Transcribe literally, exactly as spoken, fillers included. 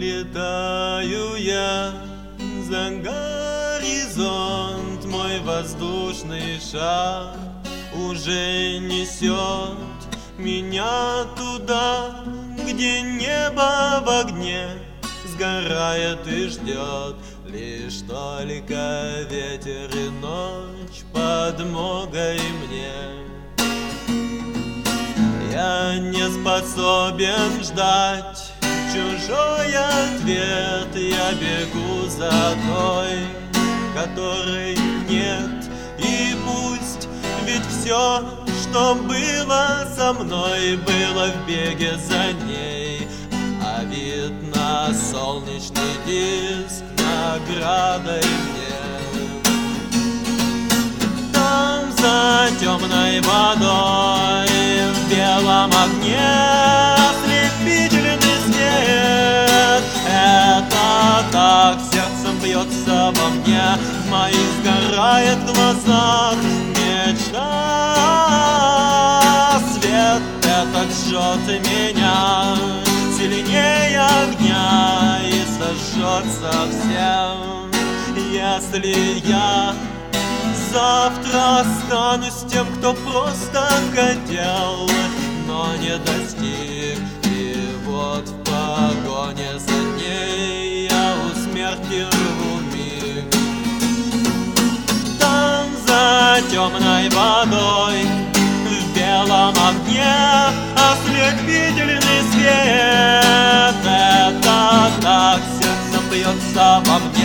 Улетаю я за горизонт, мой воздушный шар уже несет меня туда, где небо в огне сгорает и ждет лишь только ветер и ночь подмогой мне. Я не способен ждать чужой ответ, я бегу за той, которой нет. И пусть, ведь все, что было со мной, было в беге за ней, а вид на солнечный диск наградой мне. Там за темной водой в белом огне ослепительный свет. Это так сердцем бьется во мне, в моих сгорает в глазах мечта. Свет этот жжет меня сильнее огня и сожжет совсем. Если я завтра останусь тем, кто просто хотел, но не достиг, и вот в погоне за ней я у смерти рву миг. Там за темной водой в белом огне ослепительный свет. Это так сердцем бьется во мне,